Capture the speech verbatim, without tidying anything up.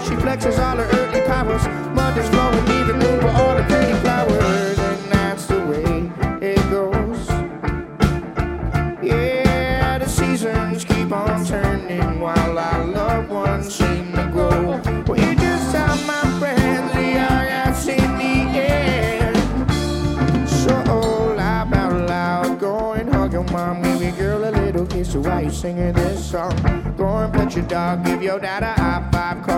She flexes all her earthly powers. Mother's flowing, leaving room for all the pretty flowers. And that's the way it goes. Yeah, the seasons keep on turning while our loved ones seem to grow. Well, you just tell my friends the young have seen the end. So laugh out loud, go and hug your mom, give your girl a little kiss. So why you singing this song? Go and pet your dog, give your dad a high five.